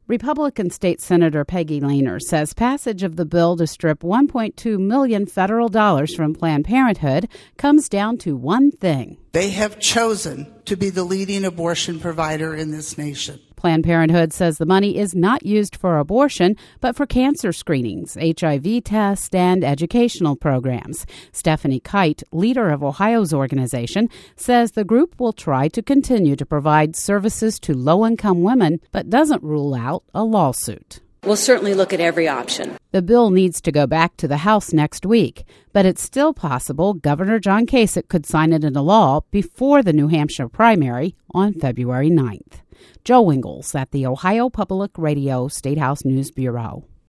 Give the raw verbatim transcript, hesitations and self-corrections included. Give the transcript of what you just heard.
Republican State Senator Peggy Lehner says passage of the bill to strip one point two million dollars federal dollars from Planned Parenthood comes down to one thing. They have chosen to be the leading abortion provider in this nation. Planned Parenthood says the money is not used for abortion, but for cancer screenings, H I V tests, and educational programs. Stephanie Kite, leader of Ohio's organization, says the group will try to continue to provide services to low-income women, but doesn't rule out a lawsuit. We'll certainly look at every option. The bill needs to go back to the House next week, but it's still possible Governor John Kasich could sign it into law before the New Hampshire primary on February ninth. Joe Ingles at the Ohio Public Radio State House News Bureau.